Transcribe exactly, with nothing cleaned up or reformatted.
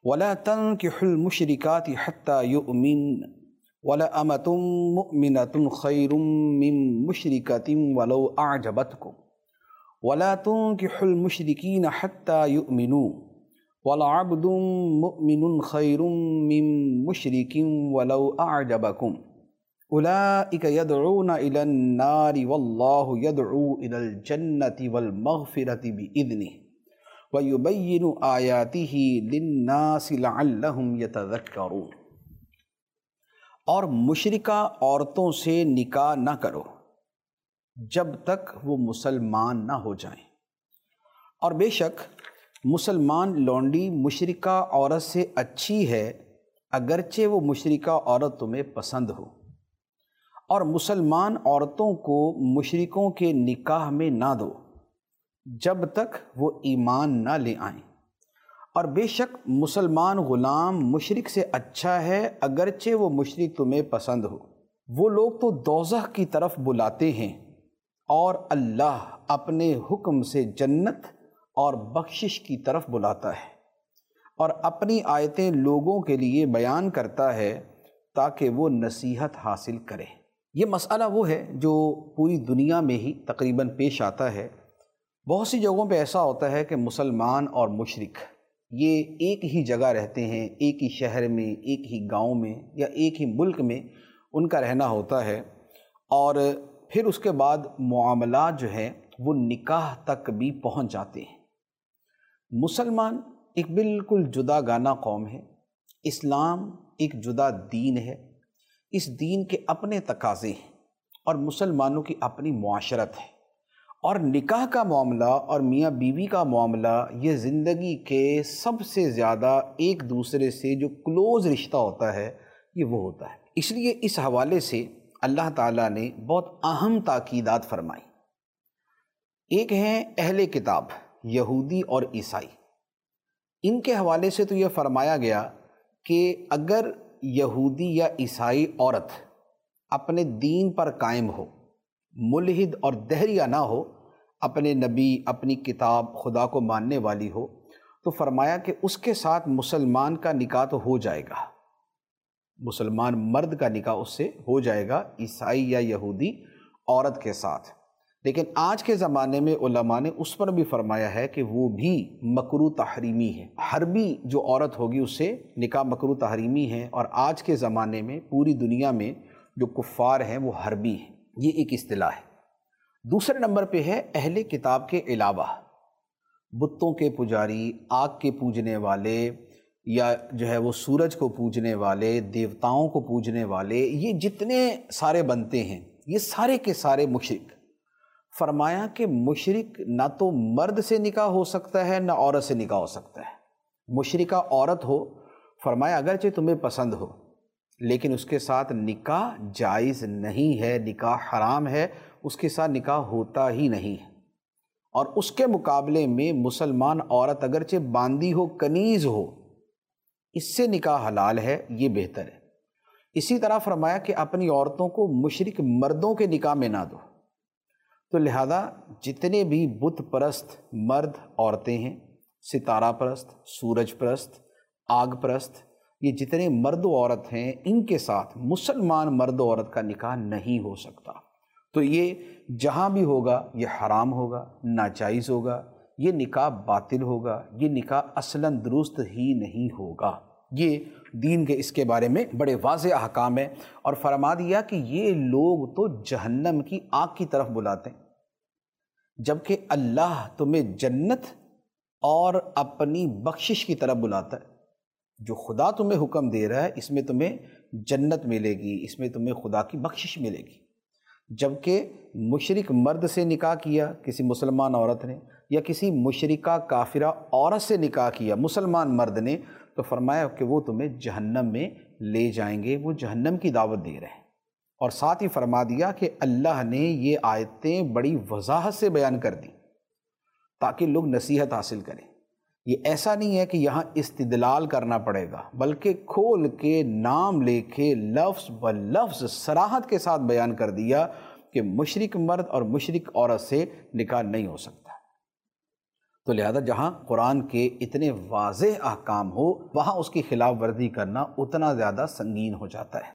ولا تنكحوا المشركات حتى يؤمن ولأمة مؤمنة خير من مشركة ولو أعجبتكم ولا تنكحوا المشركين حتى يؤمنوا ولعبد مؤمن خير من مشرك ولو أعجبكم أولئك يدعون إلى النار والله يدعو إلى الجنة والمغفرة بإذنه وَيُبَيِّنُ آيَاتِهِ لِلنَّاسِ لَعَلَّهُمْ يَتَذَكَّرُونَ۔ اور مشرکہ عورتوں سے نکاح نہ کرو جب تک وہ مسلمان نہ ہو جائیں، اور بے شک مسلمان لونڈی مشرکہ عورت سے اچھی ہے اگرچہ وہ مشرکہ عورت تمہیں پسند ہو، اور مسلمان عورتوں کو مشرکوں کے نکاح میں نہ دو جب تک وہ ایمان نہ لے آئیں، اور بے شک مسلمان غلام مشرک سے اچھا ہے اگرچہ وہ مشرک تمہیں پسند ہو۔ وہ لوگ تو دوزخ کی طرف بلاتے ہیں، اور اللہ اپنے حکم سے جنت اور بخشش کی طرف بلاتا ہے، اور اپنی آیتیں لوگوں کے لیے بیان کرتا ہے تاکہ وہ نصیحت حاصل کرے۔ یہ مسئلہ وہ ہے جو پوری دنیا میں ہی تقریباً پیش آتا ہے۔ بہت سی جگہوں پہ ایسا ہوتا ہے کہ مسلمان اور مشرک یہ ایک ہی جگہ رہتے ہیں، ایک ہی شہر میں، ایک ہی گاؤں میں یا ایک ہی ملک میں ان کا رہنا ہوتا ہے، اور پھر اس کے بعد معاملات جو ہیں وہ نکاح تک بھی پہنچ جاتے ہیں۔ مسلمان ایک بالکل جدا گانا قوم ہے، اسلام ایک جدا دین ہے، اس دین کے اپنے تقاضے ہیں اور مسلمانوں کی اپنی معاشرت ہے، اور نکاح کا معاملہ اور میاں بیوی کا معاملہ یہ زندگی کے سب سے زیادہ ایک دوسرے سے جو کلوز رشتہ ہوتا ہے یہ وہ ہوتا ہے۔ اس لیے اس حوالے سے اللہ تعالیٰ نے بہت اہم تاکیدات فرمائی۔ ایک ہیں اہل کتاب یہودی اور عیسائی، ان کے حوالے سے تو یہ فرمایا گیا کہ اگر یہودی یا عیسائی عورت اپنے دین پر قائم ہو، ملحد اور دہریہ نہ ہو، اپنے نبی اپنی کتاب خدا کو ماننے والی ہو، تو فرمایا کہ اس کے ساتھ مسلمان کا نکاح تو ہو جائے گا، مسلمان مرد کا نکاح اس سے ہو جائے گا عیسائی یا یہودی عورت کے ساتھ۔ لیکن آج کے زمانے میں علماء نے اس پر بھی فرمایا ہے کہ وہ بھی مکروہ تحریمی ہے، حربی جو عورت ہوگی اس سے نکاح مکروہ تحریمی ہے، اور آج کے زمانے میں پوری دنیا میں جو کفار ہیں وہ حربی ہیں، یہ ایک اصطلاح ہے۔ دوسرے نمبر پہ ہے اہل کتاب کے علاوہ بتوں کے پجاری، آگ کے پوجنے والے، یا جو ہے وہ سورج کو پوجنے والے، دیوتاؤں کو پوجنے والے، یہ جتنے سارے بنتے ہیں یہ سارے کے سارے مشرک۔ فرمایا کہ مشرک نہ تو مرد سے نکاح ہو سکتا ہے نہ عورت سے نکاح ہو سکتا ہے۔ مشرکہ عورت ہو، فرمایا اگرچہ تمہیں پسند ہو لیکن اس کے ساتھ نکاح جائز نہیں ہے، نکاح حرام ہے، اس کے ساتھ نکاح ہوتا ہی نہیں ہے۔ اور اس کے مقابلے میں مسلمان عورت اگرچہ باندی ہو، کنیز ہو، اس سے نکاح حلال ہے، یہ بہتر ہے۔ اسی طرح فرمایا کہ اپنی عورتوں کو مشرک مردوں کے نکاح میں نہ دو۔ تو لہذا جتنے بھی بت پرست مرد عورتیں ہیں، ستارہ پرست، سورج پرست، آگ پرست، یہ جتنے مرد و عورت ہیں ان کے ساتھ مسلمان مرد و عورت کا نکاح نہیں ہو سکتا۔ تو یہ جہاں بھی ہوگا یہ حرام ہوگا، ناجائز ہوگا، یہ نکاح باطل ہوگا، یہ نکاح اصلاً درست ہی نہیں ہوگا۔ یہ دین کے اس کے بارے میں بڑے واضح احکام ہیں، اور فرما دیا کہ یہ لوگ تو جہنم کی آگ کی طرف بلاتے ہیں، جبکہ اللہ تمہیں جنت اور اپنی بخشش کی طرف بلاتا ہے۔ جو خدا تمہیں حکم دے رہا ہے اس میں تمہیں جنت ملے گی، اس میں تمہیں خدا کی بخشش ملے گی۔ جبکہ مشرک مرد سے نکاح کیا کسی مسلمان عورت نے، یا کسی مشرکہ کافرہ عورت سے نکاح کیا مسلمان مرد نے، تو فرمایا کہ وہ تمہیں جہنم میں لے جائیں گے، وہ جہنم کی دعوت دے رہے ہیں۔ اور ساتھ ہی فرما دیا کہ اللہ نے یہ آیتیں بڑی وضاحت سے بیان کر دی تاکہ لوگ نصیحت حاصل کریں۔ یہ ایسا نہیں ہے کہ یہاں استدلال کرنا پڑے گا، بلکہ کھول کے نام لے کے لفظ ب لفظ صراحت کے ساتھ بیان کر دیا کہ مشرک مرد اور مشرک عورت سے نکاح نہیں ہو سکتا۔ تو لہذا جہاں قرآن کے اتنے واضح احکام ہو وہاں اس کی خلاف ورزی کرنا اتنا زیادہ سنگین ہو جاتا ہے۔